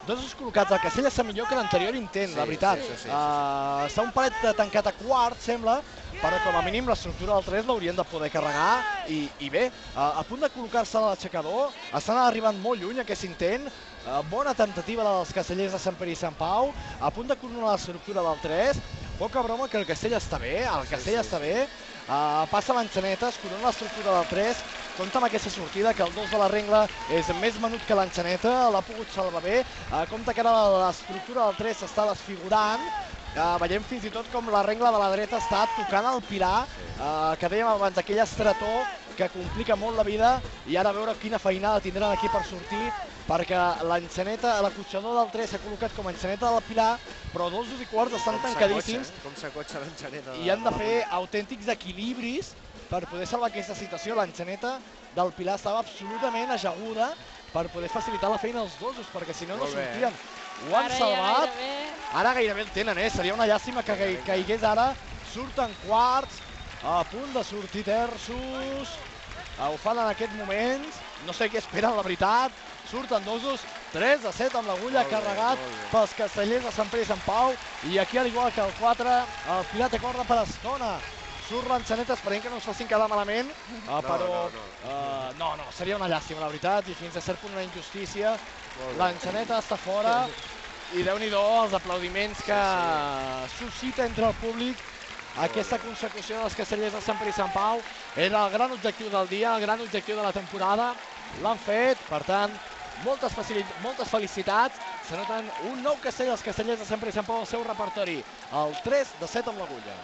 dos col·locats al Castell està millor que l'anterior intent, la veritat. Està un palet tancat a quart, sembla, però com a mínim l'estructura del 3 l'haurien de poder carregar i bé, a punt de col·locar-se a l'aixecador, estan arribant molt lluny aquest intent, bona tentativa dels castellers de Sant Pere i Sant Pau, a punt de coronar l'estructura del 3, poca broma que el Castell està bé, està bé, passa l'enxaneta, es corona l'estructura del 3, compta amb aquesta sortida, que el 2 de la Rengla és més menut que l'enxaneta, l'ha pogut salvar bé, compta que ara l'estructura del 3 s'està desfigurant, veiem fins i tot com la Rengla de la dreta està tocant el pilar, que dèiem abans, aquell estretó que complica molt la vida, i ara a veure quina feinada tindran aquí per sortir, perquè l'enxaneta, l'acotxador del 3 s'ha col·locat com a enxaneta del pilar, però 2 i quart estan tancadíssims i han de fer autèntics equilibris per poder salvar aquesta situació. L'enxaneta del pilar estava absolutament ajaguda per poder facilitar la feina als dosos, perquè si no, no sortien. Ho han salvat. Ara gairebé el tenen, seria una llàstima que caigués ara. Surten quarts, a punt de sortir terços, ho fan en aquests moments, no sé què esperen, la veritat. Surten dosos, 3 de 7 amb l'agulla, carregat pels castellers de Sant Pere i Sant Pau, i aquí, al igual que el 4, el Pilar té corda per estona. Surt l'enxaneta, esperem que no es facin quedar malament, però no, seria una llàstima, la veritat, i fins a cert punt una injustícia. L'enxaneta està fora, i Déu-n'hi-do els aplaudiments que suscita entre el públic aquesta consecució dels castellers de Sant Pere i Sant Pau. Era el gran objectiu del dia, el gran objectiu de la temporada. L'han fet, per tant, moltes felicitats. Se noten un nou castell dels castellers de Sant Pere i Sant Pau al seu repertori, el 3 de 7 amb l'agulla.